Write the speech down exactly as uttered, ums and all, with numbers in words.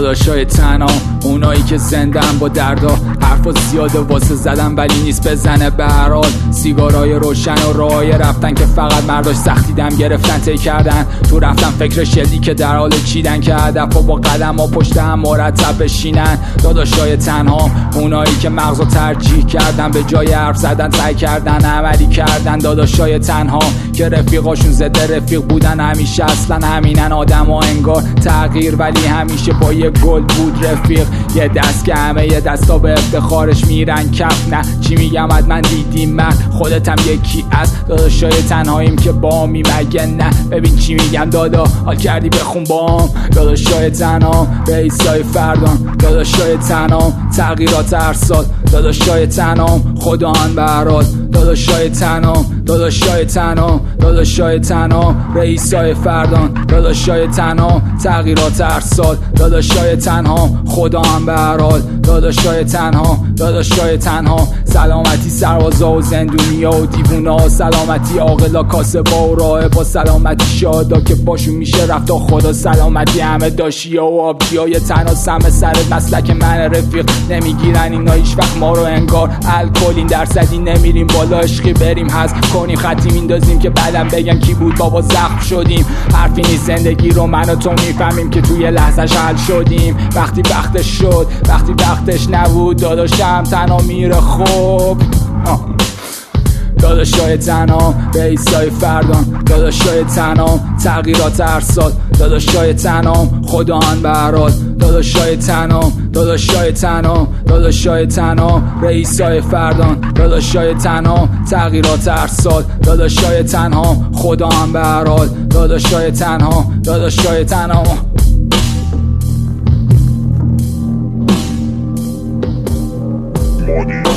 داداشای تنها، اونایی که زندن با دردا، حرفا زیاده واسه زدن ولی نیست بزنه به هر حال. سیگارای روشن و راهی رفتن که فقط مرداش سختی دم گرفتن طی کردن. تو رفتن فکر شدی که در حال چیدن که هدف و با قدم ها پشت هم مرتب بشینن. داداشای تنها، اونایی که مغزو ترجیح کردن به جای حرف زدن سعی کردن عملی کردن. داداشای تنها که رفیقاشون زده رفیق بودن، همیشه اصلا همینن. آدم ها انگار تغییر ولی همیشه با یه گل بود رفیق. یه دست که همه یه دستا به افتخارش میرن کف. نه چی میگم حتما دیدیم من، خودت هم یکی از داداشای تنهاییم که با می مگه نه. ببین چی میگم دادا، حال کردی بخون بام. داداشای تنها، رئیسای فردان. داداشای تنها، تغییرات هر سال. داداشای تنها، خدا ان به هر حال. داداشای تنها، داداشای تنها، داداشای تنها، رئیسای فردان. داداشای تنها، تغییرات هر سال. داداشای تنها، خدا ان به هر حال. داداشای تنها، داداشای تنها، سلامتی سربازا و زندونیا و دیوونا، سلامتی عاقلا کاسبا و راهبا، سلامتی شادا که باشون میشه رفت تا خدا، سلامتی همه داشیا و آبجیای تنها. سم سر مسلک من رفیق نمیگیرن اینا هیچ وقت ما رو، انگار الکلین درصدی نمیریم بالا. عشقی بریم حذف کنیم خطی میندازیم که بعدم بگن کی بود بابا زخم شدیم. حرفی نیست زندگی رو من و تو میفهمیم که توی لحظه‌ش حل شدیم. وقتی وقتش شد، وقتی وقتش نبود، داداشم تنها میره خوب. داداشای تنها، رئیسای فردان. داداشای تنها، تغییرات هر سال. داداشای تنها، خدا ان به هر حال. داداشای تنها، داداشای تنها، داداشای تنها، رئیسای فردان. داداشای تنها، تغییرات هر سال. داداشای تنها، خدا ان به هر حال. داداشای تنها، داداشای تنها. Money.